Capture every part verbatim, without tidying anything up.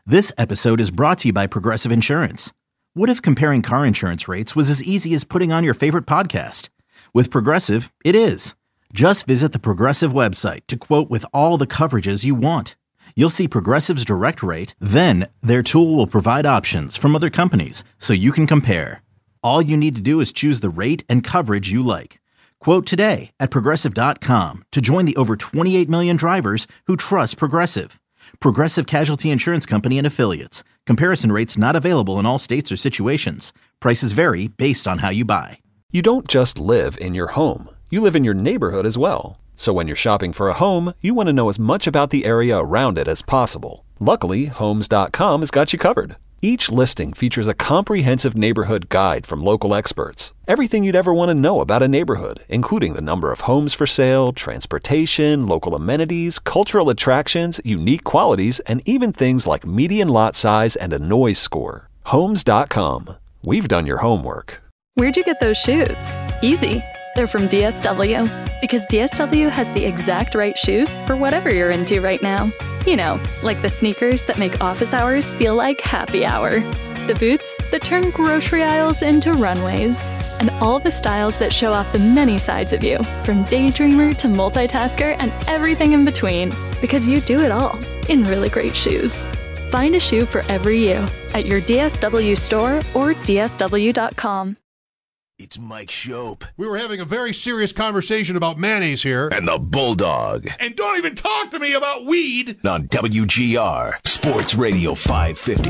This episode is brought to you by Progressive Insurance. What if comparing car insurance rates was as easy as putting on your favorite podcast? With Progressive, it is. Just visit the Progressive website to quote with all the coverages you want. You'll see Progressive's direct rate, then their tool will provide options from other companies so you can compare. All you need to do is choose the rate and coverage you like. Quote today at progressive dot com to join the over twenty-eight million drivers who trust Progressive. Progressive Casualty Insurance Company and Affiliates. Comparison rates not available in all states or situations. Prices vary based on how you buy. You don't just live in your home. You live in your neighborhood as well. So when you're shopping for a home, you want to know as much about the area around it as possible. Luckily, Homes dot com has got you covered. Each listing features a comprehensive neighborhood guide from local experts. Everything you'd ever want to know about a neighborhood, including the number of homes for sale, transportation, local amenities, cultural attractions, unique qualities, and even things like median lot size and a noise score. Homes dot com. We've done your homework. Where'd you get those shoes? Easy. They're from D S W. Because D S W has the exact right shoes for whatever you're into right now. You know, like the sneakers that make office hours feel like happy hour. The boots that turn grocery aisles into runways. And all the styles that show off the many sides of you, from daydreamer to multitasker and everything in between. Because you do it all in really great shoes. Find a shoe for every you at your D S W store or D S W dot com. It's Mike Shope. We were having a very serious conversation about mayonnaise here. And the Bulldog. And don't even talk to me about weed. On W G R, Sports Radio five fifty.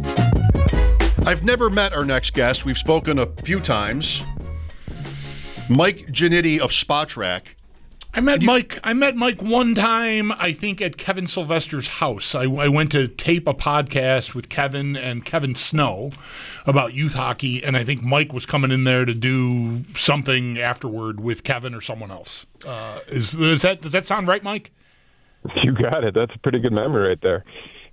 I've never met our next guest. We've spoken a few times. Mike Ginnitti of Spotrac. I met you, Mike. I met Mike one time, I think, at Kevin Sylvester's house. I, I went to tape a podcast with Kevin and Kevin Snow about youth hockey, and I think Mike was coming in there to do something afterward with Kevin or someone else. Uh, is, is that does that sound right, Mike? You got it. That's a pretty good memory right there.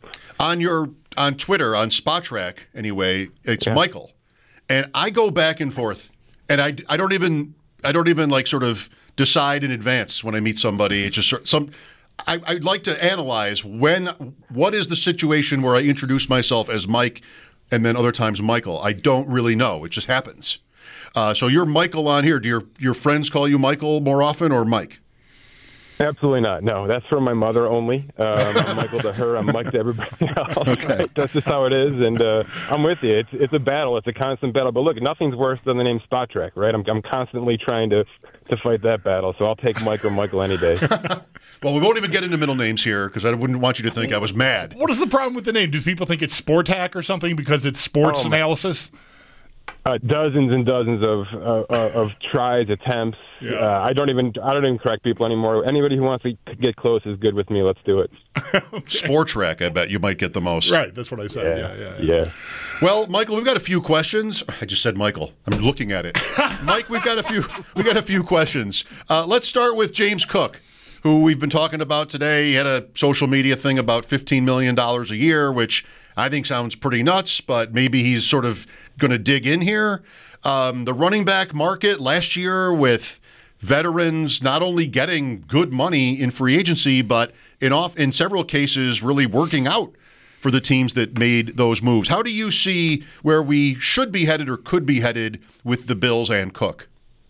On your on Twitter, on Spotrac, anyway, it's yeah. Michael, and I go back and forth, and I, I don't even I don't even like sort of. decide in advance when I meet somebody. It's just some. I, I'd like to analyze when. What is the situation where I introduce myself as Mike, and then other times Michael? I don't really know. It just happens. Uh, so you're Michael on here. Do your your friends call you Michael more often or Mike? Absolutely not. No, that's from my mother only. Um, I'm Michael to her. I'm Mike to everybody else. Okay. That's just how it is, and uh, I'm with you. It's it's a battle. It's a constant battle. But look, nothing's worse than the name Spotrac, right? I'm I'm constantly trying to, to fight that battle. So I'll take Mike or Michael any day. Well, we won't even get into middle names here because I wouldn't want you to think I was mad. What is the problem with the name? Do people think it's Sportac or something because it's sports oh, analysis? Uh, dozens and dozens of uh, uh, of tries, attempts. Yeah. Uh, I don't even I don't even correct people anymore. Anybody who wants to get close is good with me. Let's do it. Okay. Spotrac, I bet you might get the most. Right, that's what I said. Yeah, yeah, yeah. yeah. yeah. Well, Michael, we've got a few questions. I just said Michael. I'm looking at it. Mike, we've got a few. We got a few questions. Uh, let's start with James Cook, who we've been talking about today. He had a social media thing about fifteen million dollars a year, which I think sounds pretty nuts, but maybe he's sort of going to dig in here. Um, the running back market last year with veterans not only getting good money in free agency, but in off in several cases really working out for the teams that made those moves. How do you see where we should be headed or could be headed with the Bills and Cook?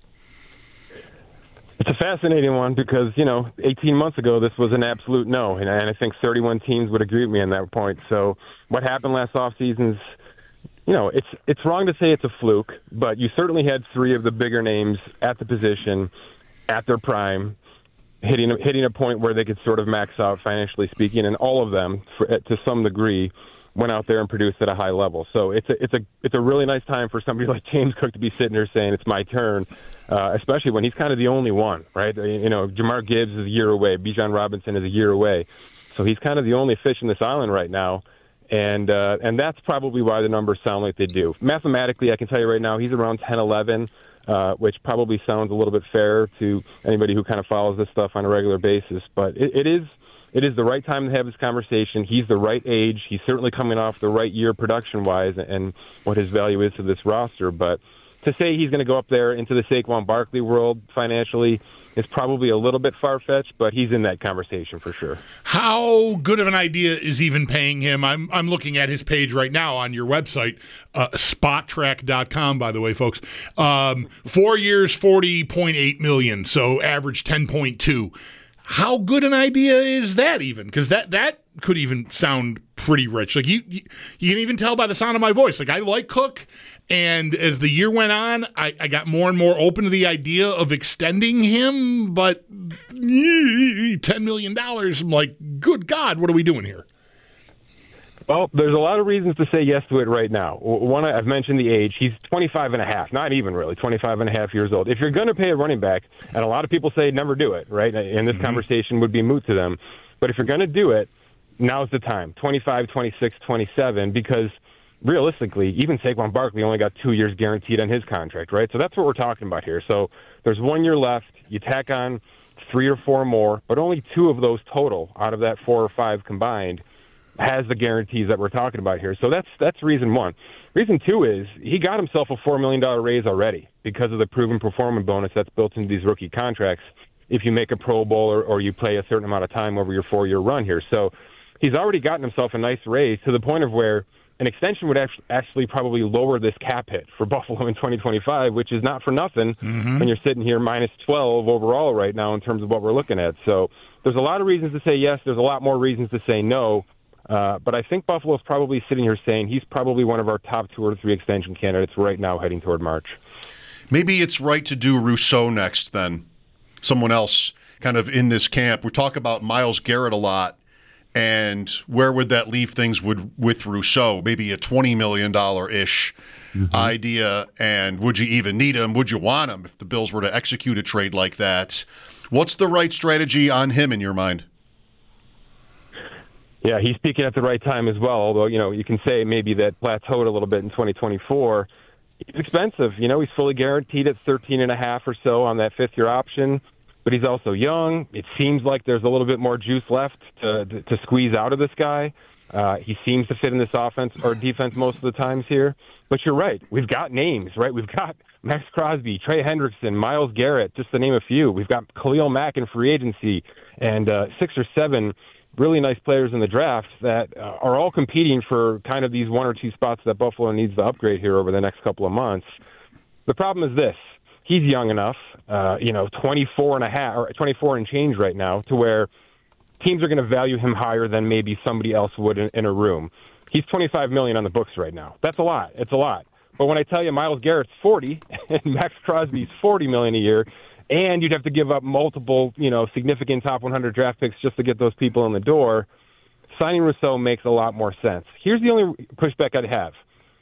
It's a fascinating one because, you know, eighteen months ago, this was an absolute no. And I think thirty-one teams would agree with me on that point. So what happened last offseason's, you know, it's it's wrong to say it's a fluke, but you certainly had three of the bigger names at the position at their prime, hitting hitting a point where they could sort of max out financially speaking, and all of them, for, to some degree, went out there and produced at a high level. So it's a it's a it's a really nice time for somebody like James Cook to be sitting there saying it's my turn, uh, especially when he's kind of the only one, right? You know, Jamar Gibbs is a year away, Bijan Robinson is a year away, so he's kind of the only fish in this island right now. And uh, and that's probably why the numbers sound like they do. Mathematically, I can tell you right now, he's around ten eleven, uh, which probably sounds a little bit fair to anybody who kind of follows this stuff on a regular basis. But it, it is it is the right time to have this conversation. He's the right age. He's certainly coming off the right year production-wise and what his value is to this roster. But to say he's going to go up there into the Saquon Barkley world financially, is probably a little bit far-fetched, but he's in that conversation for sure. How good of an idea is even paying him? I'm I'm looking at his page right now on your website, uh, spot track dot com, by the way, folks. Um, four years, forty point eight million dollars, so average ten point two. How good an idea is that even? Because that, that could even sound pretty rich. Like you, you, you can even tell by the sound of my voice. Like I like Cook, and as the year went on, I, I got more and more open to the idea of extending him. But ten million dollars, I'm like, good God, what are we doing here? Well, there's a lot of reasons to say yes to it right now. One, I've mentioned the age. He's twenty-five and a half, not even really, twenty-five and a half years old. If you're going to pay a running back, and a lot of people say never do it, right? And this mm-hmm. conversation would be moot to them. But if you're going to do it, now's the time, twenty-five, twenty-six, twenty-seven, because realistically, even Saquon Barkley only got two years guaranteed on his contract, right? So that's what we're talking about here. So there's one year left. You tack on three or four more, but only two of those total out of that four or five combined has the guarantees that we're talking about here. So that's that's reason one. Reason two is he got himself a four million dollars raise already because of the proven performance bonus that's built into these rookie contracts if you make a Pro Bowl or, or you play a certain amount of time over your four-year run here. So he's already gotten himself a nice raise to the point of where an extension would actually probably lower this cap hit for Buffalo in twenty twenty-five, which is not for nothing mm-hmm. when you're sitting here minus twelve overall right now in terms of what we're looking at. So there's a lot of reasons to say yes. There's a lot more reasons to say no. Uh, but I think Buffalo's probably sitting here saying he's probably one of our top two or three extension candidates right now heading toward March. Maybe it's right to do Rousseau next then. Someone else kind of in this camp. We talk about Myles Garrett a lot, and where would that leave things with, with Rousseau? Maybe a twenty million dollars-ish mm-hmm. idea, and would you even need him? Would you want him if the Bills were to execute a trade like that? What's the right strategy on him in your mind? Yeah, he's peaking at the right time as well, although, you know, you can say maybe that plateaued a little bit in twenty twenty-four. He's expensive. You know, he's fully guaranteed at thirteen and a half or so on that fifth-year option, but he's also young. It seems like there's a little bit more juice left to to, to squeeze out of this guy. Uh, he seems to fit in this offense or defense most of the times here. But you're right. We've got names, right? We've got Max Crosby, Trey Hendrickson, Myles Garrett, just to name a few. We've got Khalil Mack in free agency, and uh, six or seven really nice players in the draft that uh, are all competing for kind of these one or two spots that Buffalo needs to upgrade here over the next couple of months. The problem is this. He's young enough, uh, you know, twenty-four and a half or twenty-four and change right now, to where teams are going to value him higher than maybe somebody else would in, in a room. He's twenty-five million dollars on the books right now. That's a lot. It's a lot. But when I tell you Myles Garrett's forty and Max Crosby's forty million dollars a year, and you'd have to give up multiple, you know, significant top one hundred draft picks just to get those people in the door, signing Rousseau makes a lot more sense. Here's the only pushback I'd have.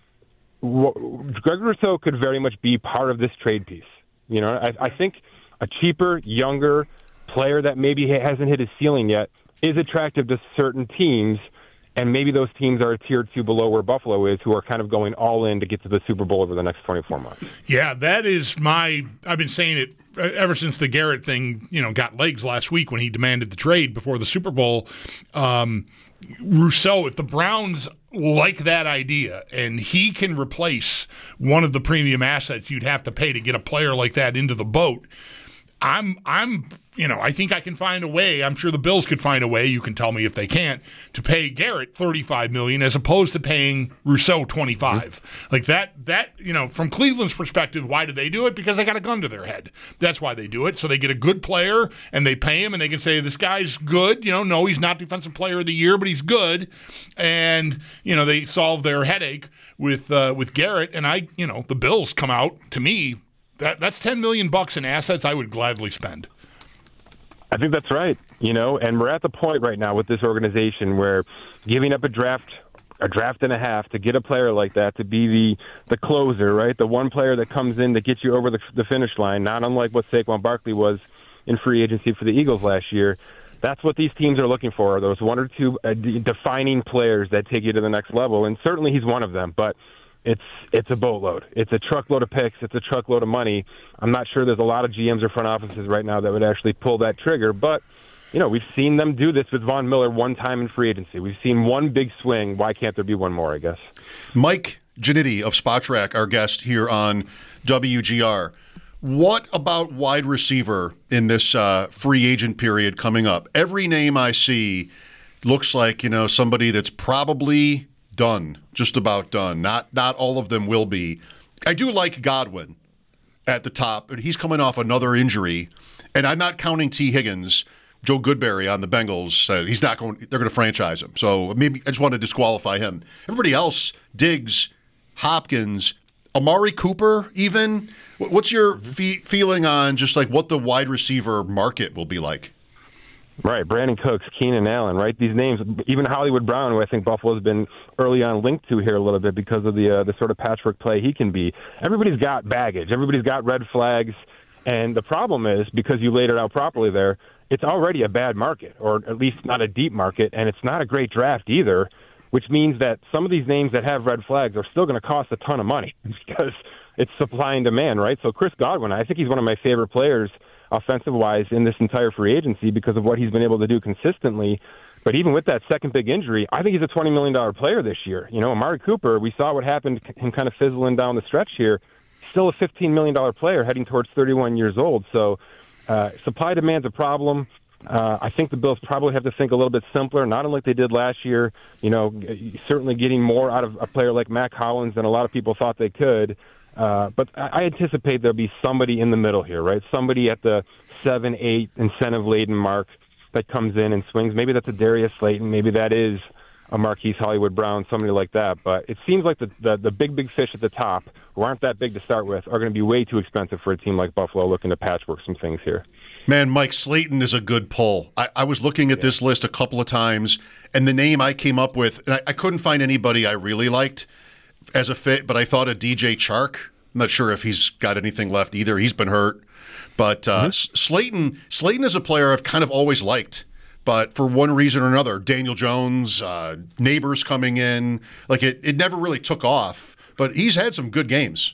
Greg Rousseau could very much be part of this trade piece. You know, I, I think a cheaper, younger player that maybe hasn't hit his ceiling yet is attractive to certain teams, and maybe those teams are a tier two below where Buffalo is, who are kind of going all in to get to the Super Bowl over the next twenty-four months. Yeah, that is my – I've been saying it ever since the Garrett thing, you know, got legs last week when he demanded the trade before the Super Bowl. Um, Rousseau, if the Browns like that idea and he can replace one of the premium assets you'd have to pay to get a player like that into the boat, I'm I'm – you know, I think I can find a way. I'm sure the Bills could find a way. You can tell me if they can't, to pay Garrett thirty-five million dollars as opposed to paying Rousseau twenty-five. Mm-hmm. Like that. That you know, from Cleveland's perspective, why do they do it? Because they got a gun to their head. That's why they do it. So they get a good player and they pay him, and they can say this guy's good. You know, no, he's not Defensive Player of the Year, but he's good. And you know, they solve their headache with uh, with Garrett. And I, you know, the Bills come out to me. That that's ten million bucks in assets I would gladly spend. I think that's right, you know, and we're at the point right now with this organization where giving up a draft, a draft and a half to get a player like that to be the, the closer, right, the one player that comes in to get you over the, the finish line, not unlike what Saquon Barkley was in free agency for the Eagles last year. That's what these teams are looking for, those one or two uh, defining players that take you to the next level, and certainly he's one of them, but It's it's a boatload. It's a truckload of picks. It's a truckload of money. I'm not sure there's a lot of G Ms or front offices right now that would actually pull that trigger. But, you know, we've seen them do this with Von Miller one time in free agency. We've seen one big swing. Why can't there be one more, I guess? Mike Ginnitti of Spotrac, our guest here on W G R. What about wide receiver in this uh, free agent period coming up? Every name I see looks like, you know, somebody that's probably done, just about done. Not not all of them will be. I do like Godwin at the top, but he's coming off another injury, and I'm not counting T. Higgins. Joe Goodberry on the Bengals, uh, he's not going. They're going to franchise him, so maybe I just want to disqualify him. Everybody else, Diggs, Hopkins, Amari Cooper, even. What's your fe- feeling on just like what the wide receiver market will be like? Right, Brandon Cooks, Keenan Allen, right? These names, even Hollywood Brown, who I think Buffalo's been early on linked to here a little bit because of the uh, the sort of patchwork play he can be. Everybody's got baggage. Everybody's got red flags. And the problem is, because you laid it out properly there, it's already a bad market, or at least not a deep market, and it's not a great draft either, which means that some of these names that have red flags are still going to cost a ton of money because it's supply and demand, right? So Chris Godwin, I think he's one of my favorite players offensive-wise in this entire free agency because of what he's been able to do consistently. But even with that second big injury, I think he's a twenty million dollars player this year. You know, Amari Cooper, we saw what happened, him kind of fizzling down the stretch here, still a fifteen million dollars player heading towards thirty-one years old. So uh, supply demand's a problem. Uh, I think the Bills probably have to think a little bit simpler, not unlike they did last year. You know, certainly getting more out of a player like Mac Hollins than a lot of people thought they could. Uh, but I anticipate there'll be somebody in the middle here, right? Somebody at the seven, eight incentive-laden mark that comes in and swings. Maybe that's a Darius Slayton. Maybe that is a Marquise Hollywood Brown, somebody like that. But it seems like the, the, the big, big fish at the top, who aren't that big to start with, are going to be way too expensive for a team like Buffalo looking to patchwork some things here. Man, Mike, Slayton is a good pull. I, I was looking at yeah. this list a couple of times, and the name I came up with, and I, I couldn't find anybody I really liked as a fit, but I thought of D J Chark. I'm not sure if he's got anything left either. He's been hurt. But uh, mm-hmm. Slayton, Slayton is a player I've kind of always liked. But for one reason or another, Daniel Jones, uh, Neighbors coming in, like it, it never really took off. But he's had some good games.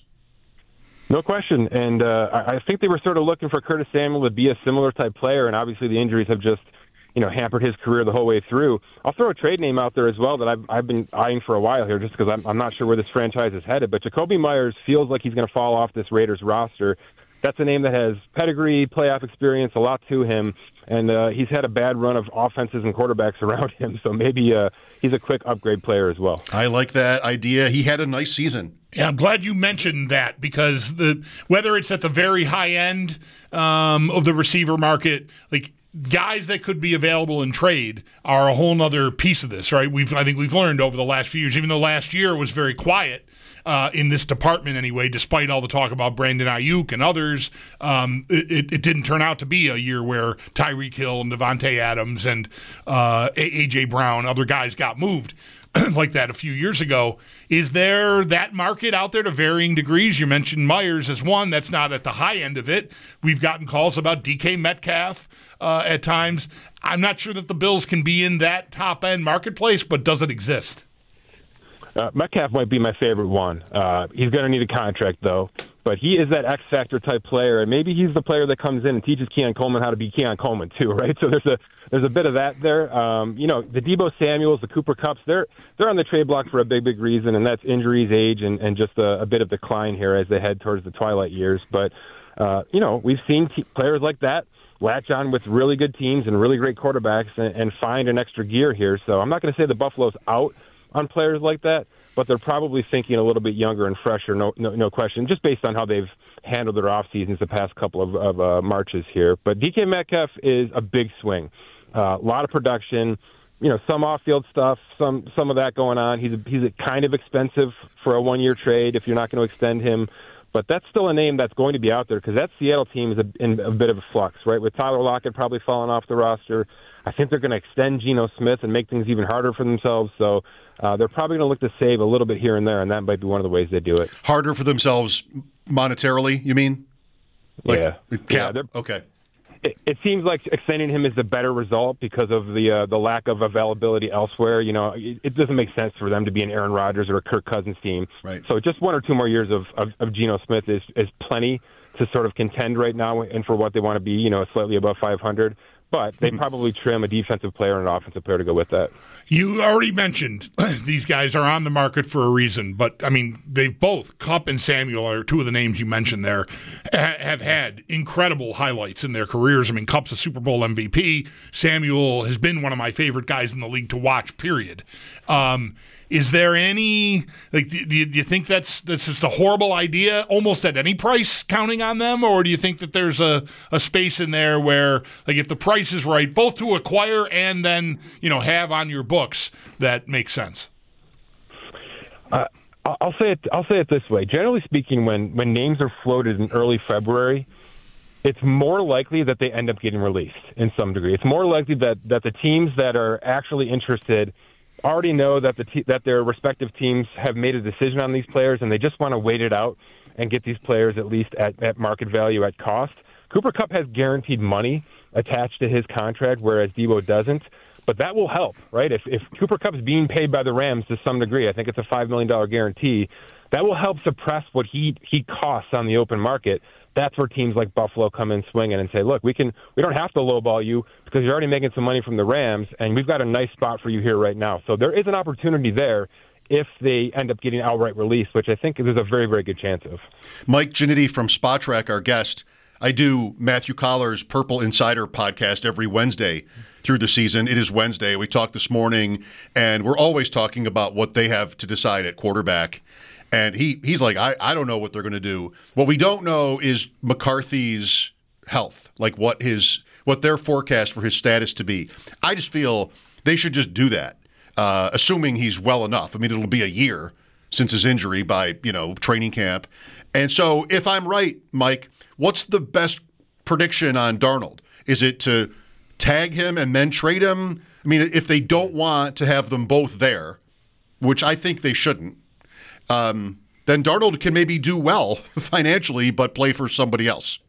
No question. And uh, I think they were sort of looking for Curtis Samuel to be a similar type player, and obviously the injuries have just, you know, hampered his career the whole way through. I'll throw a trade name out there as well that I've, I've been eyeing for a while here just because I'm, I'm not sure where this franchise is headed. But Jacoby Myers feels like he's going to fall off this Raiders roster. That's a name that has pedigree, playoff experience, a lot to him. And uh, he's had a bad run of offenses and quarterbacks around him, so maybe uh, he's a quick upgrade player as well. I like that idea. He had a nice season. Yeah, I'm glad you mentioned that because the whether it's at the very high end um, of the receiver market, like guys that could be available in trade are a whole nother piece of this, right? We've I think we've learned over the last few years, even though last year was very quiet. Uh, in this department anyway, despite all the talk about Brandon Ayuk and others, um, it, it didn't turn out to be a year where Tyreek Hill and Devontae Adams and uh, A J. Brown, other guys got moved like that a few years ago. Is there that market out there to varying degrees? You mentioned Myers as one. That's not at the high end of it. We've gotten calls about D K Metcalf uh, at times. I'm not sure that the Bills can be in that top-end marketplace, but does it exist? Uh, Metcalf might be my favorite one. Uh, he's going to need a contract, though. But he is that X-factor type player, and maybe he's the player that comes in and teaches Keon Coleman how to be Keon Coleman, too, right? So there's a there's a bit of that there. Um, you know, the Deebo Samuels, the Cooper Kupps, they're they're on the trade block for a big, big reason, and that's injuries, age, and, and just a, a bit of decline here as they head towards the twilight years. But, uh, you know, we've seen t- players like that latch on with really good teams and really great quarterbacks and, and find an extra gear here. So I'm not going to say the Buffalo's out on players like that, but they're probably thinking a little bit younger and fresher, no no, no question, just based on how they've handled their off seasons the past couple of, of uh, Marches here. But D K Metcalf is a big swing. A uh, lot of production, you know, some off-field stuff, some some of that going on. He's a, he's a kind of expensive for a one-year trade if you're not going to extend him. But that's still a name that's going to be out there because that Seattle team is a, in a bit of a flux, right? With Tyler Lockett probably falling off the roster, I think they're going to extend Geno Smith and make things even harder for themselves. So uh, they're probably going to look to save a little bit here and there, and that might be one of the ways they do it. Harder for themselves monetarily, you mean? Like, yeah. Cap? yeah okay. It, it seems like extending him is the better result because of the uh, the lack of availability elsewhere. You know, it, it doesn't make sense for them to be an Aaron Rodgers or a Kirk Cousins team. Right. So just one or two more years of, of, of Geno Smith is, is plenty to sort of contend right now and for what they want to be, you know, slightly above five hundred. but they probably trim a defensive player and an offensive player to go with that. You already mentioned these guys are on the market for a reason, but, I mean, they've both, Kupp and Samuel are two of the names you mentioned there, ha- have had incredible highlights in their careers. I mean, Kupp's a Super Bowl M V P. Samuel has been one of my favorite guys in the league to watch, period. Um, is there any, like, do, do you think that's that's just a horrible idea almost at any price counting on them, or do you think that there's a, a space in there where, like, if the price is right, both to acquire and then, you know, have on your books, that makes sense? Uh, I'll say it. I'll say it this way. Generally speaking, when when names are floated in early February, it's more likely that they end up getting released in some degree. It's more likely that, that the teams that are actually interested already know that the te- that their respective teams have made a decision on these players, and they just want to wait it out and get these players at least at, at market value, at cost. Cooper Kupp has guaranteed money attached to his contract, whereas Deebo doesn't. But that will help, right? If, if Cooper Kupp's being paid by the Rams to some degree, I think it's a five million dollars guarantee, that will help suppress what he he costs on the open market. That's where teams like Buffalo come in swinging and say, look, we can we don't have to lowball you because you're already making some money from the Rams, and we've got a nice spot for you here right now. So there is an opportunity there if they end up getting outright release, which I think there's a very, very good chance of. Mike Giannity from Spot Track, our guest. I do Matthew Collar's Purple Insider podcast every Wednesday through the season. It is Wednesday. We talked this morning, and we're always talking about what they have to decide at quarterback. And he he's like, I, I don't know what they're going to do. What we don't know is McCarthy's health, like what his what their forecast for his status to be. I just feel they should just do that, uh, assuming he's well enough. I mean, it'll be a year since his injury by, you know, training camp. And so if I'm right, Mike, what's the best prediction on Darnold? Is it to tag him and then trade him? I mean, if they don't want to have them both there, which I think they shouldn't, um, then Darnold can maybe do well financially but play for somebody else.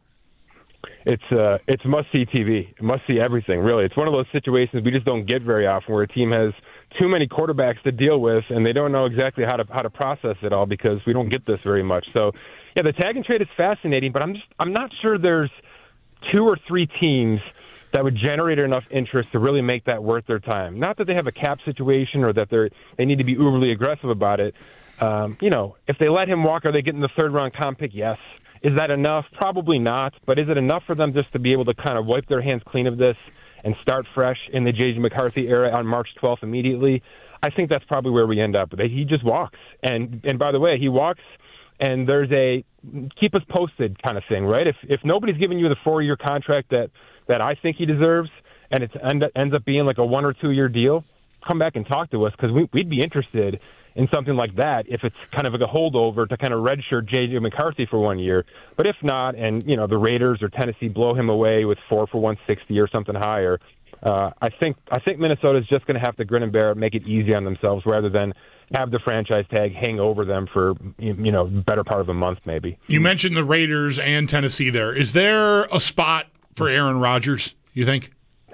It's uh, it's must-see T V, must-see everything, really. It's one of those situations we just don't get very often where a team has too many quarterbacks to deal with and they don't know exactly how to how to process it all because we don't get this very much. So, yeah, the tag and trade is fascinating, but I'm just I'm not sure there's two or three teams that would generate enough interest to really make that worth their time. Not that they have a cap situation or that they they need to be uberly aggressive about it. Um, you know, if they let him walk, are they getting the third-round comp pick? Yes. Is that enough? Probably not. But is it enough for them just to be able to kind of wipe their hands clean of this and start fresh in the J J McCarthy era on March twelfth immediately? I think that's probably where we end up. He just walks. And and by the way, he walks, and there's a keep us posted kind of thing, right? If if nobody's giving you the four-year contract that, that I think he deserves, and it end, ends up being like a one- or two-year deal, come back and talk to us because we, we'd be interested in something like that if it's kind of like a holdover to kind of redshirt J J McCarthy for one year. But if not, and, you know, the Raiders or Tennessee blow him away with four for one sixty or something higher, uh, I think I think Minnesota's just going to have to grin and bear it, make it easy on themselves rather than have the franchise tag hang over them for, you know, better part of a month maybe. You mentioned the Raiders and Tennessee there. Is there a spot for Aaron Rodgers, you think?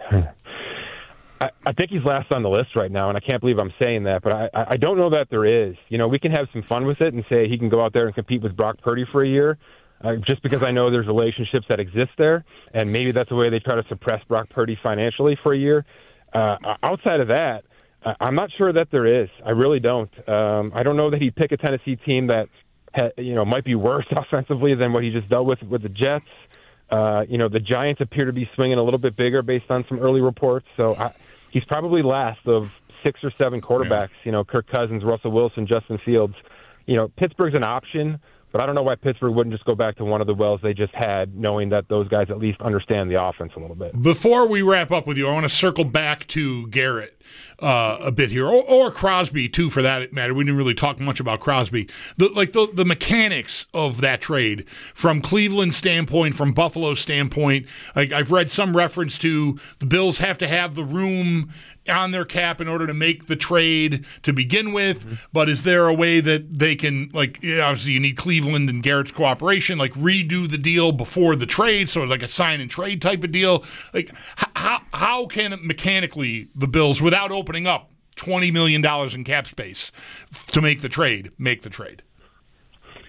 I, I think he's last on the list right now, and I can't believe I'm saying that, but I, I don't know that there is. You know, we can have some fun with it and say he can go out there and compete with Brock Purdy for a year, uh, just because I know there's relationships that exist there, and maybe that's the way they try to suppress Brock Purdy financially for a year. Uh, outside of that, I'm not sure that there is. I really don't. Um, I don't know that he'd pick a Tennessee team that, ha, you know, might be worse offensively than what he just dealt with with the Jets. Uh, you know, the Giants appear to be swinging a little bit bigger based on some early reports, so I, he's probably last of six or seven quarterbacks, yeah. you know, Kirk Cousins, Russell Wilson, Justin Fields. You know, Pittsburgh's an option, but I don't know why Pittsburgh wouldn't just go back to one of the wells they just had, knowing that those guys at least understand the offense a little bit. Before we wrap up with you, I want to circle back to Garrett uh, a bit here, or, or Crosby, too, for that matter. We didn't really talk much about Crosby. The, like the, the mechanics of that trade, from Cleveland's standpoint, from Buffalo's standpoint, like I've read some reference to the Bills have to have the room on their cap in order to make the trade to begin with, mm-hmm. but is there a way that they can, like, obviously you need Cleveland and Garrett's cooperation, like redo the deal before the trade, so like a sign and trade type of deal? Like, how how can mechanically the Bills, without opening up twenty million dollars in cap space to make the trade, make the trade?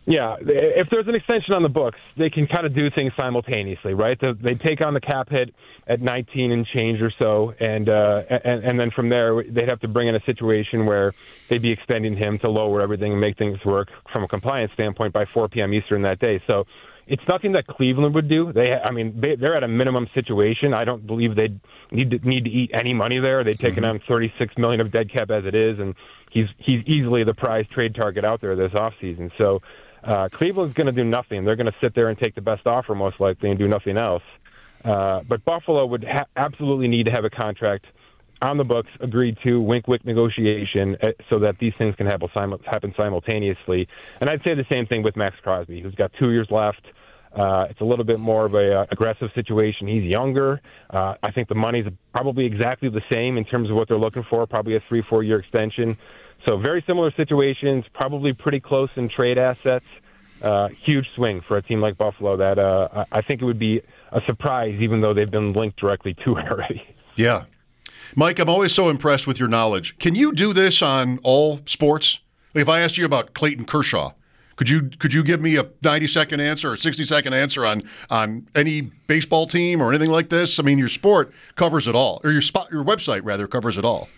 Yeah, if there's an extension on the books, they can kind of do things simultaneously, right? They take on the cap hit at nineteen and change or so, and, uh, and and then from there they'd have to bring in a situation where they'd be extending him to lower everything and make things work from a compliance standpoint by four p.m. Eastern that day. So it's nothing that Cleveland would do. They, I mean, they, they're at a minimum situation. I don't believe they'd need to need to eat any money there. They've taken on thirty-six million dollars of dead cap as it is, and he's he's easily the prize trade target out there this offseason. So. Uh, Cleveland's going to do nothing. They're going to sit there and take the best offer most likely and do nothing else. Uh, but Buffalo would ha- absolutely need to have a contract on the books, agreed to, wink-wink negotiation, uh, so that these things can happen, sim- happen simultaneously. And I'd say the same thing with Max Crosby, who's got two years left. Uh, it's a little bit more of a uh, aggressive situation. He's younger. Uh, I think the money's probably exactly the same in terms of what they're looking for, probably a three, four-year extension. So very similar situations, probably pretty close in trade assets. Uh, huge swing for a team like Buffalo that uh, I think it would be a surprise, even though they've been linked directly to it already. Yeah. Mike, I'm always so impressed with your knowledge. Can you do this on all sports? Like if I asked you about Clayton Kershaw, could you could you give me a ninety-second answer or sixty-second answer on on any baseball team or anything like this? I mean, your sport covers it all, or your spot, your website, rather, covers it all.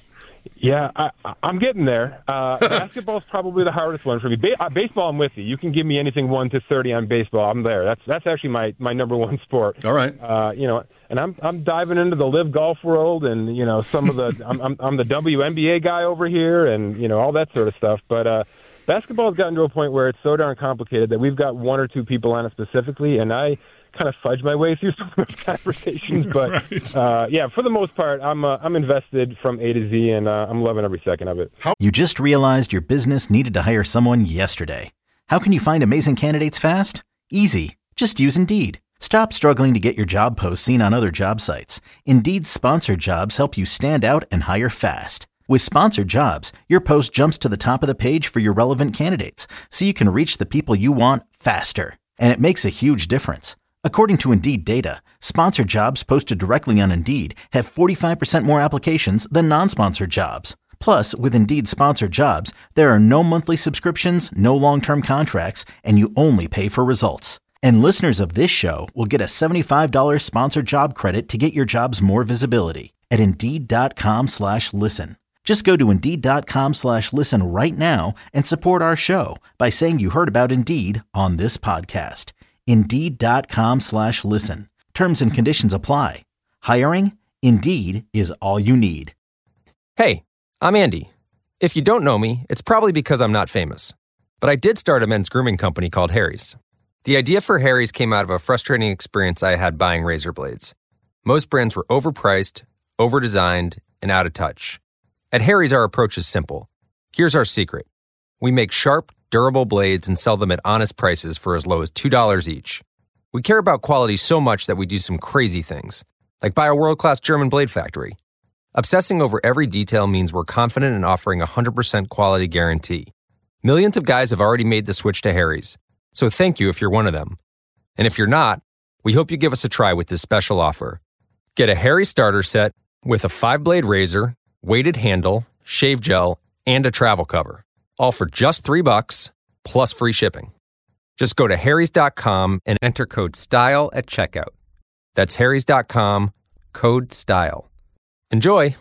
Yeah, I, I'm getting there. Uh, basketball is probably the hardest one for me. Ba- uh, baseball, I'm with you. You can give me anything one to thirty on baseball. I'm there. That's that's actually my, my number one sport. All right. Uh, you know, and I'm I'm diving into the live golf world, and you know some of the I'm, I'm I'm the W N B A guy over here, and you know all that sort of stuff. But uh, basketball has gotten to a point where it's so darn complicated that we've got one or two people on it specifically, and I kind of fudge my way through some of those conversations, but right. uh, yeah, for the most part, I'm uh, I'm invested from A to Z, and uh, I'm loving every second of it. You just realized your business needed to hire someone yesterday. How can you find amazing candidates fast? Easy. Just use Indeed. Stop struggling to get your job posts seen on other job sites. Indeed's sponsored jobs help you stand out and hire fast. With sponsored jobs, your post jumps to the top of the page for your relevant candidates, so you can reach the people you want faster. And it makes a huge difference. According to Indeed data, sponsored jobs posted directly on Indeed have forty-five percent more applications than non-sponsored jobs. Plus, with Indeed sponsored jobs, there are no monthly subscriptions, no long-term contracts, and you only pay for results. And listeners of this show will get a seventy-five dollars sponsored job credit to get your jobs more visibility at Indeed.com slash listen. Just go to Indeed.com slash listen right now and support our show by saying you heard about Indeed on this podcast. Indeed.com slash listen. Terms and conditions apply. Hiring? Indeed is all you need. Hey, I'm Andy. If you don't know me, it's probably because I'm not famous. But I did start a men's grooming company called Harry's. The idea for Harry's came out of a frustrating experience I had buying razor blades. Most brands were overpriced, overdesigned, and out of touch. At Harry's, our approach is simple. Here's our secret. We make sharp, durable blades and sell them at honest prices for as low as two dollars each. We care about quality so much that we do some crazy things, like buy a world-class German blade factory. Obsessing over every detail means we're confident in offering a one hundred percent quality guarantee. Millions of guys have already made the switch to Harry's, so thank you if you're one of them. And if you're not, we hope you give us a try with this special offer. Get a Harry's starter set with a five-blade razor, weighted handle, shave gel, and a travel cover. All for just three bucks, plus free shipping. Just go to harrys dot com and enter code STYLE at checkout. That's harrys dot com, code STYLE. Enjoy!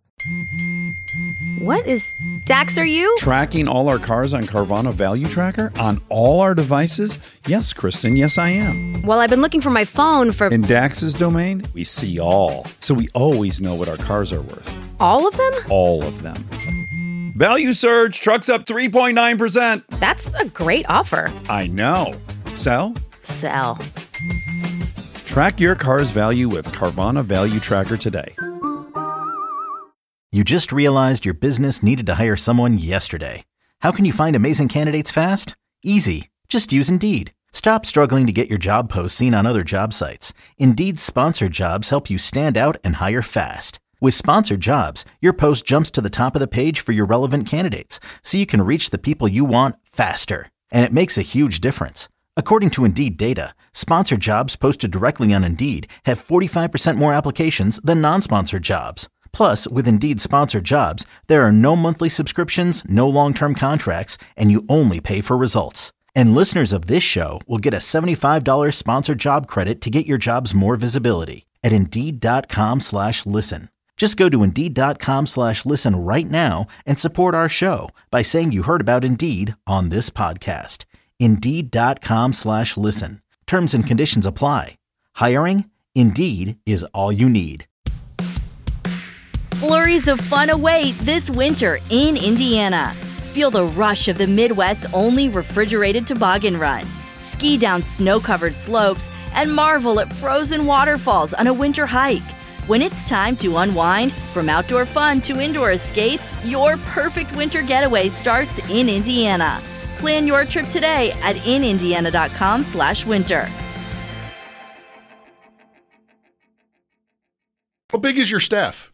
What is... Dax, are you? Tracking all our cars on Carvana Value Tracker on all our devices? Yes, Kristen, yes I am. Well, I've been looking for my phone for... In Dax's domain, we see all. So we always know what our cars are worth. All of them? All of them. Value surge, trucks up three point nine percent. That's a great offer. I know. Sell? Sell. Track your car's value with Carvana Value Tracker today. You just realized your business needed to hire someone yesterday. How can you find amazing candidates fast? Easy. Just use Indeed. Stop struggling to get your job posts seen on other job sites. Indeed's sponsored jobs help you stand out and hire fast. With sponsored jobs, your post jumps to the top of the page for your relevant candidates, so you can reach the people you want faster. And it makes a huge difference. According to Indeed data, sponsored jobs posted directly on Indeed have forty-five percent more applications than non-sponsored jobs. Plus, with Indeed sponsored jobs, there are no monthly subscriptions, no long-term contracts, and you only pay for results. And listeners of this show will get a seventy-five dollars sponsored job credit to get your jobs more visibility at Indeed.com slash listen. Just go to Indeed.com slash listen right now and support our show by saying you heard about Indeed on this podcast. Indeed.com slash listen. Terms and conditions apply. Hiring? Indeed is all you need. Flurries of fun await this winter in Indiana. Feel the rush of the Midwest's only refrigerated toboggan run. Ski down snow-covered slopes and marvel at frozen waterfalls on a winter hike. When it's time to unwind, from outdoor fun to indoor escapes, your perfect winter getaway starts in Indiana. Plan your trip today at inindiana.com slash winter. How big is your staff?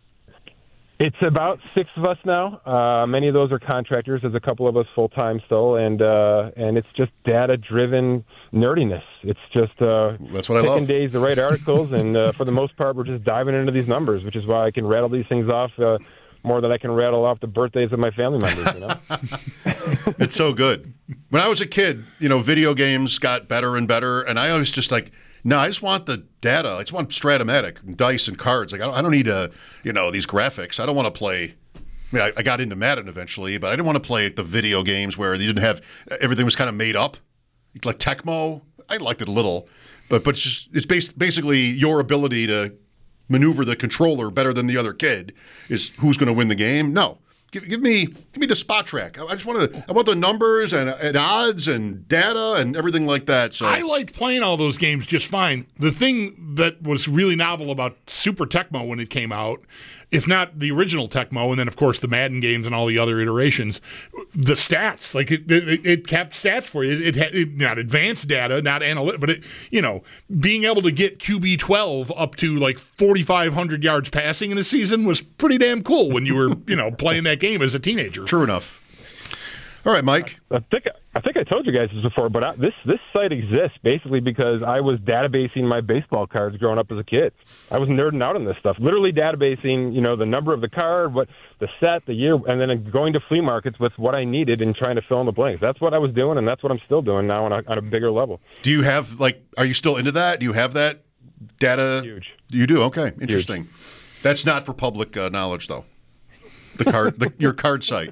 It's about six of us now. Uh, many of those are contractors. There's a couple of us full-time still, and uh, and it's just data-driven nerdiness. It's just uh, That's what I picking love. days to write articles, and uh, for the most part, we're just diving into these numbers, which is why I can rattle these things off uh, more than I can rattle off the birthdays of my family members. You know, It's so good. When I was a kid, you know, video games got better and better, and I always just like, no, I just want the data. I just want Stratomatic, dice, and cards. Like I don't, I don't need a, you know, these graphics. I don't want to play. I mean, I, I got into Madden eventually, but I didn't want to play the video games where you didn't have everything was kind of made up, like Tecmo. I liked it a little, but but it's just it's based, basically your ability to maneuver the controller better than the other kid is who's going to win the game. No. Give, give me give me the spot track. I, I just want to. I want the numbers and, and odds and data and everything like that. So I liked playing all those games just fine. The thing that was really novel about Super Tecmo when it came out, if not the original Tecmo, and then of course the Madden games and all the other iterations, the stats, like it, it, it kept stats for you. It, it had it, not advanced data, not analytic, but it, you know, being able to get Q B twelve up to like forty-five hundred yards passing in a season was pretty damn cool when you were, you know, playing that game as a teenager. True enough. All right, Mike. I think I think I told you guys this before, but I, this this site exists basically because I was databasing my baseball cards growing up as a kid. I was nerding out on this stuff, literally databasing, you know, the number of the card, what the set, the year, and then going to flea markets with what I needed and trying to fill in the blanks. That's what I was doing, and that's what I'm still doing now on a, on a bigger level. Do you have like? Are you still into that? Do you have that data? Huge. You do. Okay, interesting. Huge. That's not for public uh, knowledge, though. The card, the, your card site.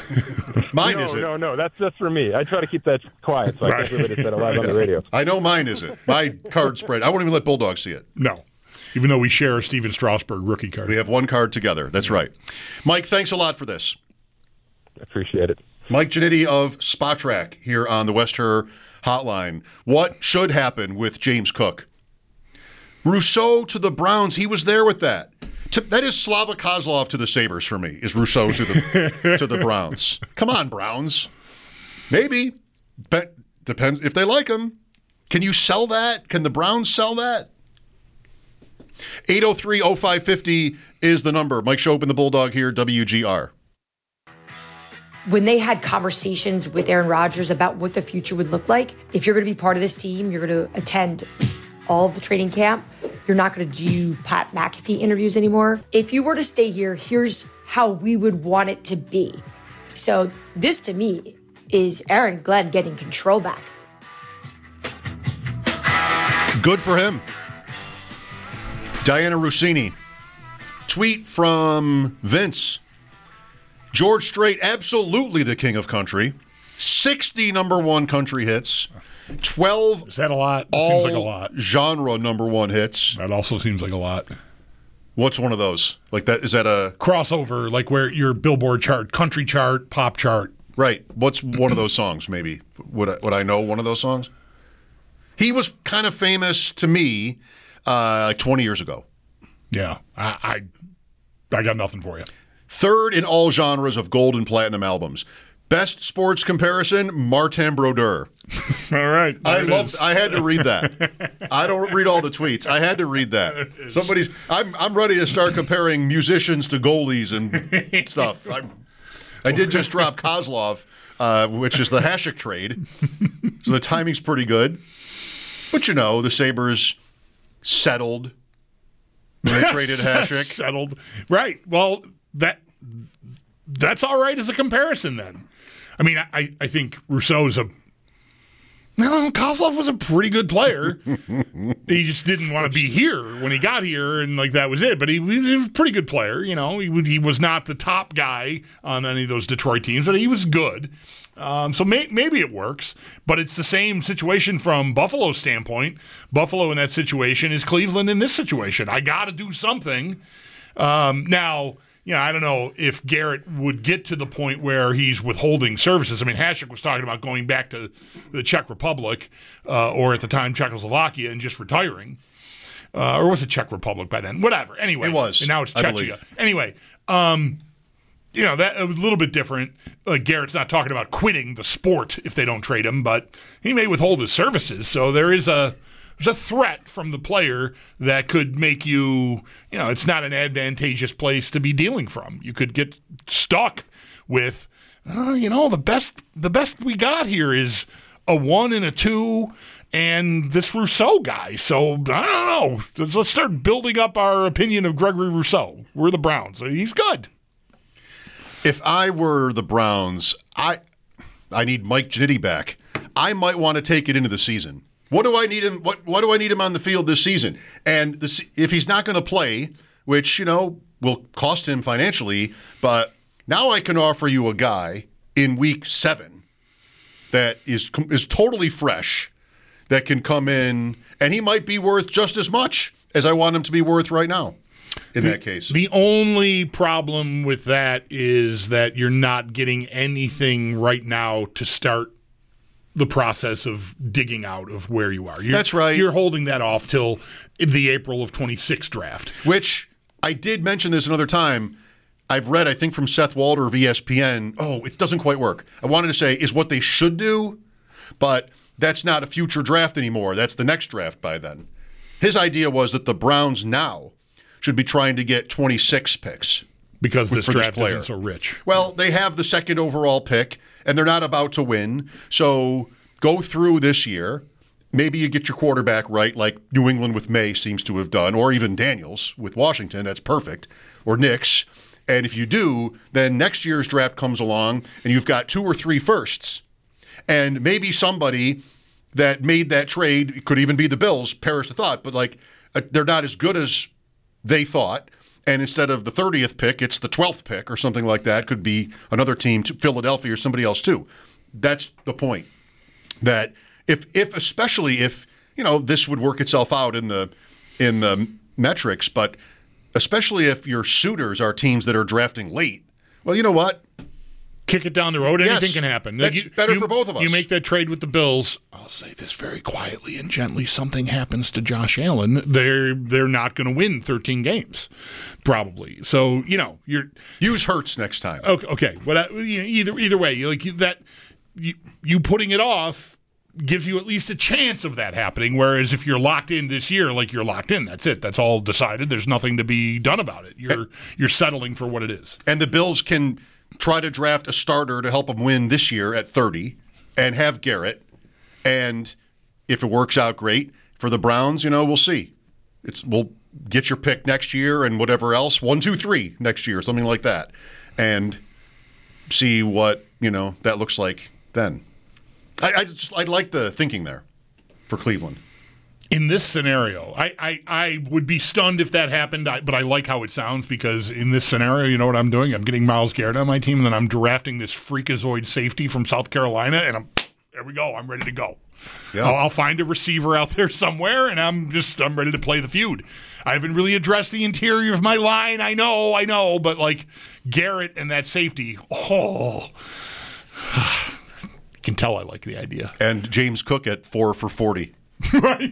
Mine no, isn't. No, no, that's just for me. I try to keep that quiet so I can't believe it said it live on the radio. I know mine isn't. My card spread. I won't even let Bulldog see it. No. Even though we share a Steven Strasburg rookie card. We have one card together. That's right. Mike, thanks a lot for this. I appreciate it. Mike Giannitti of Spotrac here on the West Her Hotline. What should happen with James Cook? Rousseau to the Browns. He was there with that. To, that is Slava Kozlov to the Sabres for me, is Rousseau to the to the Browns. Come on, Browns. Maybe. But depends if they like him. Can you sell that? Can the Browns sell that? eight oh three oh five five oh is the number. Mike Schopp and the Bulldog here, W G R. When they had conversations with Aaron Rodgers about what the future would look like, if you're going to be part of this team, you're going to attend all of the training camp. You're not going to do Pat McAfee interviews anymore. If you were to stay here, here's how we would want it to be. So this, to me, is Aaron Glenn getting control back. Good for him. Diana Rossini. Tweet from Vince. George Strait, absolutely the king of country. sixty number one country hits. twelve Is that a lot? That all seems like a lot. Genre number one hits. That also seems like a lot. What's one of those? Like that? Is that a crossover? Like where your Billboard chart, country chart, pop chart. Right. What's one of those songs? Maybe would I, would I know one of those songs? He was kind of famous to me uh, like twenty years ago. Yeah, I, I I got nothing for you. Third in all genres of gold and platinum albums. Best sports comparison, Martin Brodeur. All right. I loved I had to read that. I don't read all the tweets. I had to read that. Somebody's I'm I'm ready to start comparing musicians to goalies and stuff. I'm, I did just drop Kozlov, uh, which is the Hasek trade. So the timing's pretty good. But you know, the Sabres settled when they traded Hasek. Settled. Right. Well, that that's all right as a comparison then. I mean, I, I think Rousseau's a No, Kozlov was a pretty good player. He just didn't want to be here when he got here, and like that was it. But he, he was a pretty good player. You know, he he was not the top guy on any of those Detroit teams, but he was good. Um, so may, maybe it works, but it's the same situation from Buffalo's standpoint. Buffalo in that situation is Cleveland in this situation. I got to do something. Um, now, you know, I don't know if Garrett would get to the point where he's withholding services. I mean, Hasek was talking about going back to the Czech Republic, uh, or at the time Czechoslovakia, and just retiring. Uh, or was it Czech Republic by then? Whatever. Anyway. It was. And now it's I Czechia. believe. Anyway, um, you know, that it was a little bit different. Like Garrett's not talking about quitting the sport if they don't trade him, but he may withhold his services. So there is a there's a threat from the player that could make you, you know, it's not an advantageous place to be dealing from. You could get stuck with, uh, you know, the best the best we got here is a one and a two and this Rousseau guy. So I don't know. Let's, let's start building up our opinion of Gregory Rousseau. We're the Browns. He's good. If I were the Browns, I I need Mike Ginnity back. I might want to take it into the season. What do I need him? What what do I need him on the field this season? And this, if he's not going to play, which you know will cost him financially, but now I can offer you a guy in week seven that is is totally fresh, that can come in, and he might be worth just as much as I want him to be worth right now. In the, that case, the only problem with that is that you're not getting anything right now to start the process of digging out of where you are. You're, That's right. You're holding that off till the April of twenty-six draft. Which I did mention this another time. I've read, I think, from Seth Walder of E S P N. Oh, it doesn't quite work. I wanted to say is what they should do, but that's not a future draft anymore. That's the next draft by then. His idea was that the Browns now should be trying to get twenty-six picks. Because this for draft this player. isn't so rich. Well, they have the second overall pick, and they're not about to win. So go through this year. Maybe you get your quarterback right, like New England with May seems to have done, or even Daniels with Washington. That's perfect. Or Knicks. And if you do, then next year's draft comes along, and you've got two or three firsts. And maybe somebody that made that trade, it could even be the Bills, perish the thought, but like uh, they're not as good as they thought, and instead of the thirtieth pick, it's the twelfth pick or something like that. Could be another team, Philadelphia or somebody else too. That's the point. That if, if especially if, you know, this would work itself out in the in the metrics, but especially if your suitors are teams that are drafting late, well, you know what? Kick it down the road. Yes, Anything can happen. That's you, better you, for both of us. You make that trade with the Bills. I'll say this very quietly and gently. Something happens to Josh Allen. They're they're not going to win thirteen games, probably. So you know you're use Hurts next time. Okay, okay. But uh, either either way, like that, you, you putting it off gives you at least a chance of that happening. Whereas if you're locked in this year, like you're locked in, that's it. That's all decided. There's nothing to be done about it. You're and, you're settling for what it is. And the Bills can try to draft a starter to help them win this year at thirty and have Garrett. And if it works out, great. For the Browns, you know, we'll see. It's we'll get your pick next year and whatever else, one, two, three next year, something like that. And see what, you know, that looks like then. I, I just I like the thinking there for Cleveland. In this scenario, I, I, I would be stunned if that happened, I, but I like how it sounds because in this scenario, you know what I'm doing? I'm getting Myles Garrett on my team, and then I'm drafting this freakazoid safety from South Carolina, and I'm there we go. I'm ready to go. Yeah. I'll, I'll find a receiver out there somewhere, and I'm just I'm ready to play the feud. I haven't really addressed the interior of my line. I know, I know, but like Garrett and that safety, oh, you can tell I like the idea. And James Cook at four for forty. Right.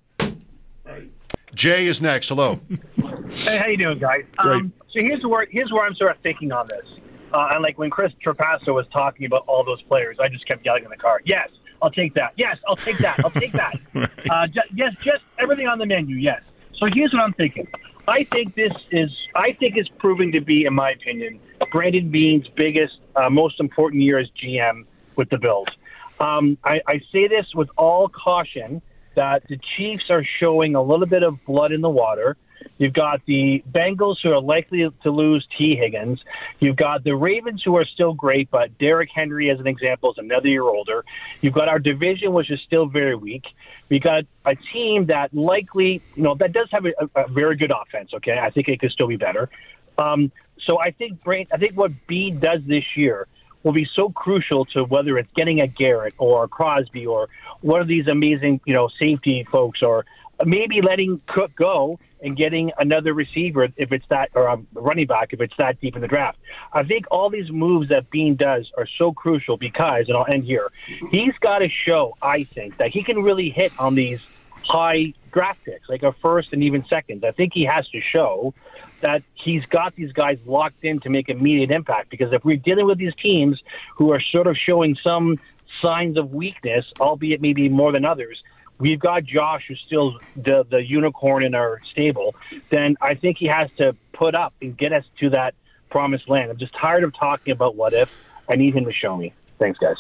Jay is next. Hello. Hey, how you doing, guys? Um, so here's where here's where I'm sort of thinking on this. Uh, and like when Chris Trapasso was talking about all those players, I just kept yelling in the car. Yes, I'll take that. Yes, I'll take that. I'll take that. uh, just, yes, just everything on the menu. Yes. So here's what I'm thinking. I think this is I think it's proving to be, in my opinion, Brandon Beane's biggest, uh, most important year as G M with the Bills. Um, I, I say this with all caution, that the Chiefs are showing a little bit of blood in the water. You've got the Bengals, who are likely to lose T. Higgins. You've got the Ravens, who are still great, but Derrick Henry, as an example, is another year older. You've got our division, which is still very weak. We got a team that likely, you know, that does have a, a very good offense. Okay, I think it could still be better. Um, so I think Brain, I think what Beane does this year will be so crucial to whether it's getting a Garrett or a Crosby or one of these amazing, you know, safety folks, or maybe letting Cook go and getting another receiver if it's that, or a running back if it's that deep in the draft. I think all these moves that Beane does are so crucial because, and I'll end here, he's got to show, I think, that he can really hit on these high draft picks, like a first and even second. I think he has to show that he's got these guys locked in to make immediate impact, because if we're dealing with these teams who are sort of showing some signs of weakness, albeit maybe more than others, we've got Josh, who's still the, the unicorn in our stable, then I think he has to put up and get us to that promised land. I'm just tired of talking about what if. I need him to show me. Thanks, guys.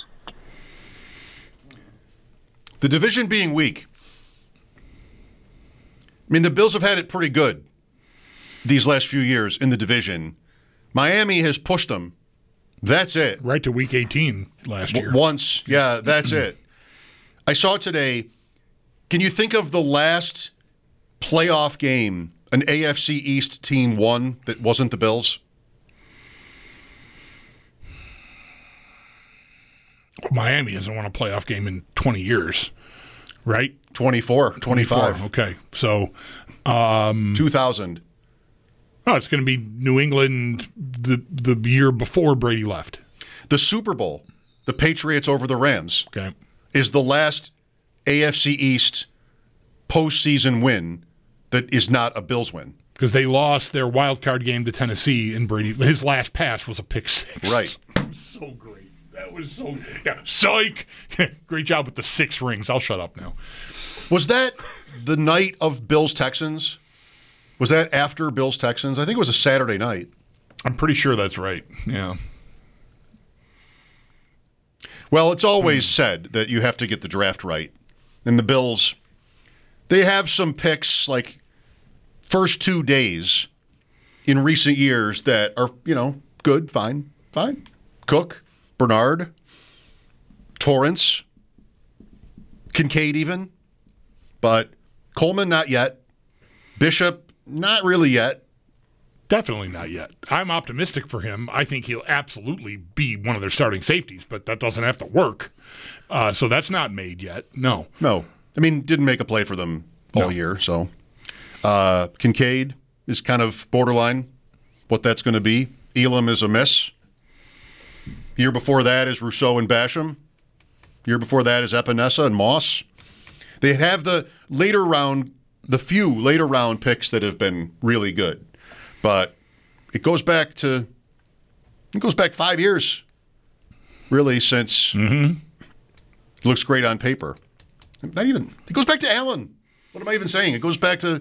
The division being weak. I mean, the Bills have had it pretty good these last few years in the division. Miami has pushed them. That's it. Right to week eighteen last year. W- once. Yeah, that's it. I saw today, can you think of the last playoff game an A F C East team won that wasn't the Bills? Miami hasn't won a playoff game in twenty years, right? twenty-four, twenty-five. twenty-four, okay, so um, two thousand. Oh, it's going to be New England the the year before Brady left. The Super Bowl, the Patriots over the Rams, okay, is the last A F C East postseason win that is not a Bills win. Because they lost their wild card game to Tennessee, and Brady, his last pass was a pick six. Right. That was so great. That was so, yeah, psych. Great job with the six rings. I'll shut up now. Was that the night of Bills-Texans? Was that after Bills-Texans? I think it was a Saturday night. I'm pretty sure that's right, yeah. Well, it's always said that you have to get the draft right. And the Bills, they have some picks like first two days in recent years that are, you know, good, fine, fine. Cook, Bernard, Torrance, Kincaid even. But Coleman, not yet. Bishop, not really yet. Definitely not yet. I'm optimistic for him. I think he'll absolutely be one of their starting safeties, but that doesn't have to work. Uh, so that's not made yet. No. No. I mean, didn't make a play for them all No. year. So uh, Kincaid is kind of borderline what that's going to be. Elam is a miss. Year before that is Rousseau and Basham. Year before that is Epinesa and Moss. They have the later round, the few later round picks that have been really good. But it goes back to, it goes back five years, really, since mm-hmm. it looks great on paper. Not even, it goes back to Allen. What am I even saying? It goes back to...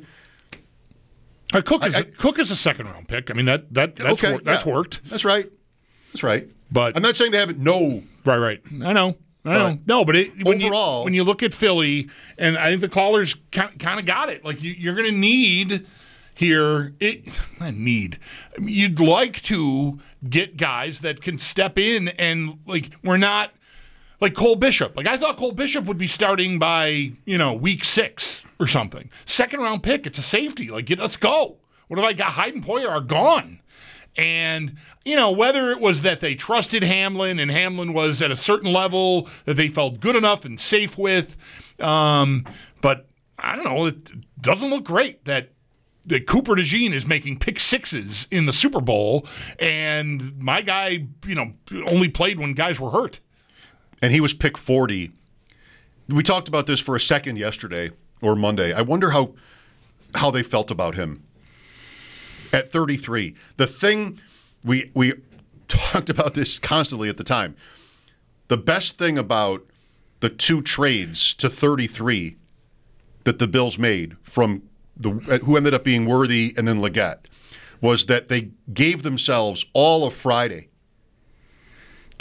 Uh, Cook is I, I, a, Cook is a second round pick. I mean, that that that's, okay, wor- that's yeah. worked. That's right. That's right. But I'm not saying they haven't, no. Right, right. I know. I know. No, but it, when overall, you when you look at Philly, and I think the callers kind of got it. Like you, you're going to need here, it not need. I mean, you'd like to get guys that can step in and like we're not like Cole Bishop. Like I thought Cole Bishop would be starting by you know week six or something. Second round pick. It's a safety. Like get, let's go. What have I got? Hyde and Poyer are gone. And, you know, whether it was that they trusted Hamlin and Hamlin was at a certain level that they felt good enough and safe with, um, but I don't know, it doesn't look great that, that Cooper DeJean is making pick sixes in the Super Bowl, and my guy, you know, only played when guys were hurt. And he was pick forty. We talked about this for a second yesterday or Monday. I wonder how how they felt about him. At thirty-three, the thing we we talked about this constantly at the time. The best thing about the two trades to thirty-three that the Bills made from the who ended up being Worthy and then Leggett was that they gave themselves all of Friday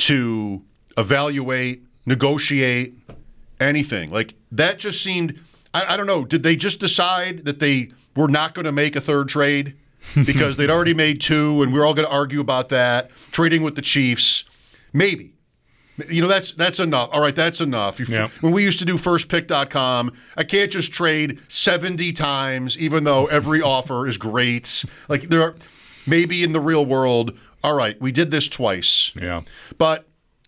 to evaluate, negotiate, anything. Like that just seemed I, I don't know. Did they just decide that they were not going to make a third trade because they'd already made two, and we we're all going to argue about that trading with the Chiefs? Maybe. You know, that's that's enough. All right, that's enough. You, yeah. When we used to do first pick dot com, I can't just trade seventy times, even though every offer is great. Like, there are, maybe in the real world, all right, we did this twice. Yeah. But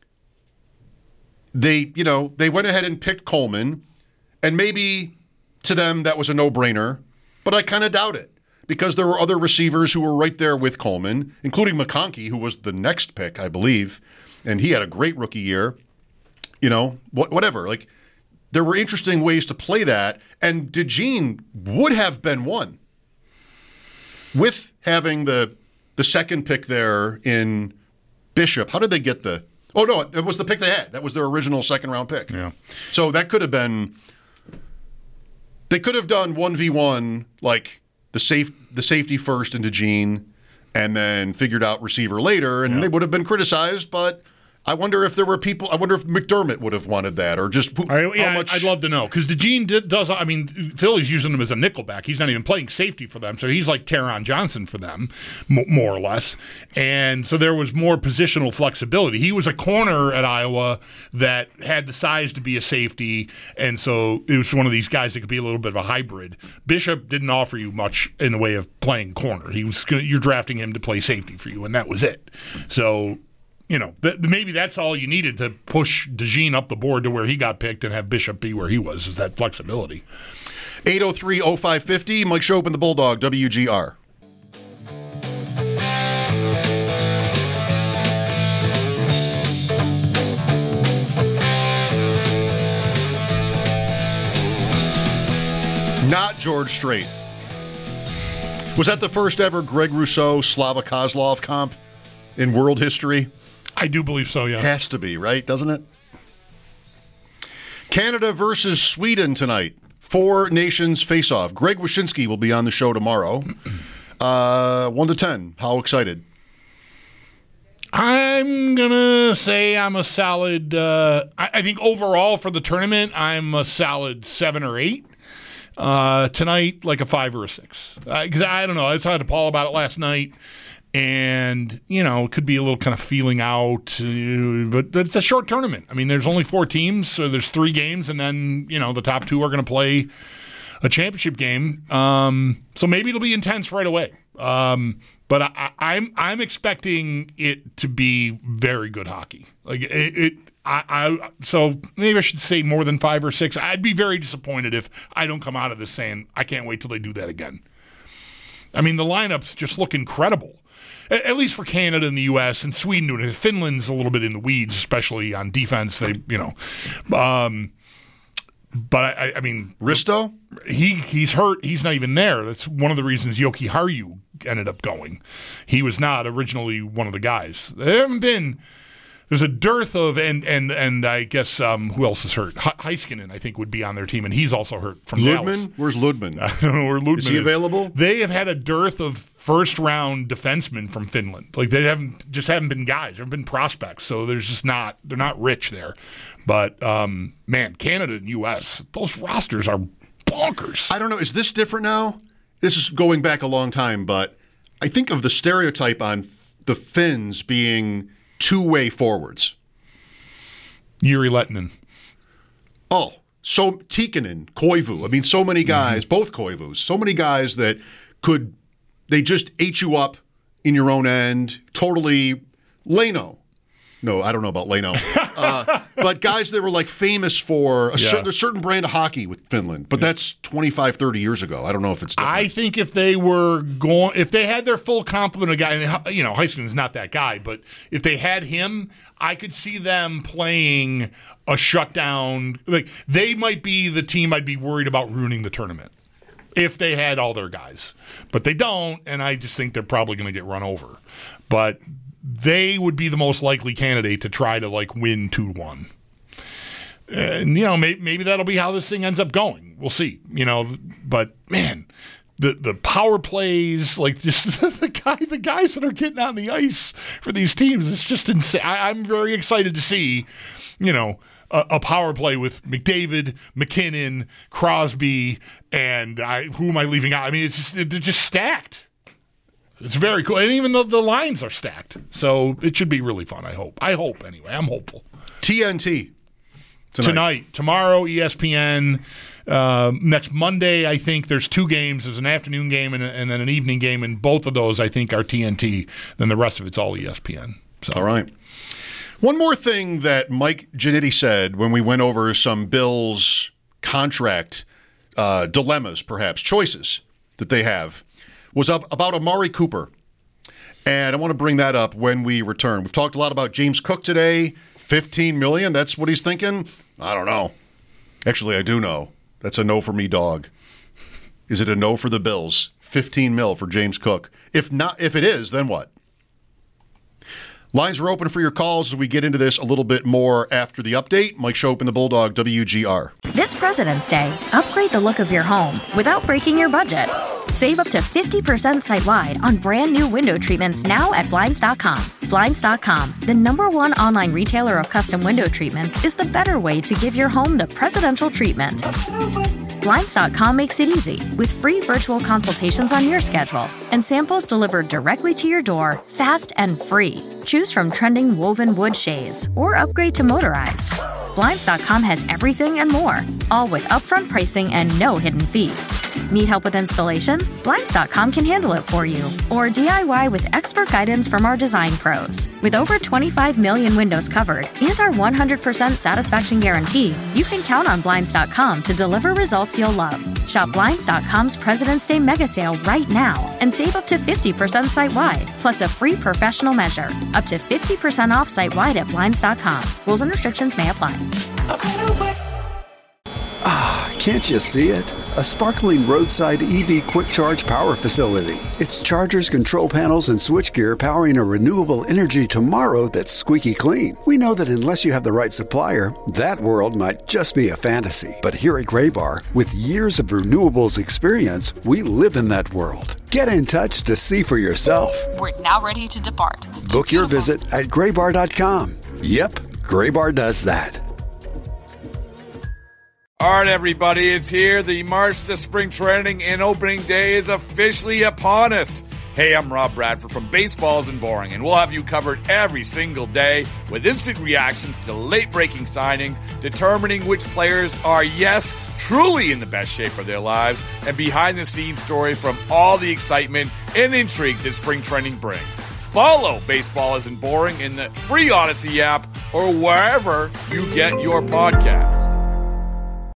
they, you know, they went ahead and picked Coleman, and maybe to them that was a no-brainer, but I kind of doubt it because there were other receivers who were right there with Coleman, including McConkey, who was the next pick, I believe. And he had a great rookie year, you know, whatever. Like, there were interesting ways to play that, and DeJean would have been one with having the the second pick there in Bishop. How did they get the? Oh no, it was the pick they had. That was their original second round pick. Yeah. So that could have been. They could have done one v one, like the safe the safety first into DeJean, and then figured out receiver later, and yeah. they would have been criticized, but. I wonder if there were people. I wonder if McDermott would have wanted that, or just who, I, yeah, how much. I'd love to know because DeJean did, does. I mean, Philly's using him as a nickelback. He's not even playing safety for them, so he's like Taron Johnson for them, m- more or less. And so there was more positional flexibility. He was a corner at Iowa that had the size to be a safety, and so it was one of these guys that could be a little bit of a hybrid. Bishop didn't offer you much in the way of playing corner. He was you're drafting him to play safety for you, and that was it. So. You know, th- maybe that's all you needed to push DeJean up the board to where he got picked and have Bishop be where he was, is that flexibility. eight oh three oh five fifty, Mike Schopp and the Bulldog, W G R. Not George Strait. Was that the first ever Greg Rousseau, Slava Kozlov comp in world history? I do believe so, yeah. Has to be, right? Doesn't it? Canada versus Sweden tonight. Four nations face off. Greg Wyshynski will be on the show tomorrow. Uh, one to ten. How excited? I'm going to say I'm a solid, uh, I, I think overall for the tournament, I'm a solid seven or eight. Uh, tonight, like a five or a six. Because uh, I don't know. I talked to Paul about it last night. And, you know, it could be a little kind of feeling out, uh, but it's a short tournament. I mean, there's only four teams, so there's three games, and then, you know, the top two are going to play a championship game. Um, so maybe it'll be intense right away. Um, but I, I'm I'm expecting it to be very good hockey. Like it, it I, I so maybe I should say more than five or six. I'd be very disappointed if I don't come out of this saying I can't wait till they do that again. I mean, the lineups just look incredible. At least for Canada and the U S and Sweden doing it. Finland's a little bit in the weeds, especially on defense. They, you know, um, but I, I mean, Risto, he he's hurt. He's not even there. That's one of the reasons Joki Harju ended up going. He was not originally one of the guys. There haven't been. There's a dearth of and and and I guess um, who else is hurt? H- Heiskanen, I think, would be on their team, and he's also hurt from Ludman. Dallas. Where's Ludman? I don't know where Ludman is. Is he available? They have had a dearth of first round defensemen from Finland. Like they haven't just haven't been guys. There have been prospects, so there's just not they're not rich there. But um, man, Canada and U S, those rosters are bonkers. I don't know. Is this different now? This is going back a long time, but I think of the stereotype on the Finns being two-way forwards. Jiri Lehtinen. Oh, so Tikkanen, Koivu. I mean, so many guys, mm-hmm. both Koivus, so many guys that could, they just ate you up in your own end. Totally, Leno. No, I don't know about Leno. uh, but guys that were like famous for a, Yeah. certain, a certain brand of hockey with Finland. But that's twenty-five, thirty years ago. I don't know if it's different. I think if they were going, if they had their full complement of guys, and, you know, Heiskanen's not that guy, but if they had him, I could see them playing a shutdown. Like they might be the team I'd be worried about ruining the tournament if they had all their guys. But they don't, and I just think they're probably going to get run over. But they would be the most likely candidate to try to like win two one. And, you know, maybe, maybe that'll be how this thing ends up going. We'll see, you know, but man, the, the power plays, like just the guy, the guys that are getting on the ice for these teams, it's just insane. I, I'm very excited to see, you know, a, a power play with McDavid, McKinnon, Crosby, and I, who am I leaving out? I mean, it's just they're just stacked. It's very cool, and even though the lines are stacked, so it should be really fun. I hope. I hope anyway. I'm hopeful. T N T tonight, tonight tomorrow, E S P N. Uh, next Monday, I think there's two games. There's an afternoon game and, a, and then an evening game, and both of those I think are T N T. Then the rest of it's all E S P N. So. All right. One more thing that Mike Ginnitti said when we went over some Bills contract uh, dilemmas, perhaps choices that they have, was up about Amari Cooper. And I want to bring that up when we return. We've talked a lot about James Cook today. fifteen million dollars, that's what he's thinking? I don't know. Actually, I do know. That's a no for me, dog. Is it a no for the Bills? fifteen mil for James Cook. If not, if it is, then what? Lines are open for your calls as we get into this a little bit more after the update. Mike Schopp and the Bulldog, W G R. This President's Day, upgrade the look of your home without breaking your budget. Save up to fifty percent site-wide on brand new window treatments now at Blinds dot com. Blinds dot com, the number one online retailer of custom window treatments, is the better way to give your home the presidential treatment. Blinds dot com makes it easy with free virtual consultations on your schedule and samples delivered directly to your door, fast and free. Choose from trending woven wood shades or upgrade to motorized. Blinds dot com has everything and more, all with upfront pricing and no hidden fees. Need help with installation? Blinds dot com can handle it for you. Or D I Y with expert guidance from our design pros. With over twenty-five million windows covered and our one hundred percent satisfaction guarantee, you can count on Blinds dot com to deliver results you'll love. Shop Blinds dot com's President's Day mega sale right now and save up to fifty percent site-wide, plus a free professional measure. Up to fifty percent off site-wide at Blinds dot com. Rules and restrictions may apply. Ah, can't you see it? A sparkling roadside E V quick charge power facility. It's chargers, control panels, and switchgear powering a renewable energy tomorrow that's squeaky clean. We know that unless you have the right supplier, that world might just be a fantasy. But here at Graybar, with years of renewables experience, we live in that world. Get in touch to see for yourself. We're now ready to depart. Book your visit at graybar dot com. Yep, Graybar does that. All right, everybody, it's here. The March to Spring Training and Opening Day is officially upon us. Hey, I'm Rob Bradford from Baseball Isn't Boring, and we'll have you covered every single day with instant reactions to late-breaking signings, determining which players are, yes, truly in the best shape of their lives, and behind-the-scenes stories from all the excitement and intrigue that spring training brings. Follow Baseball Isn't Boring in the free Odyssey app or wherever you get your podcasts.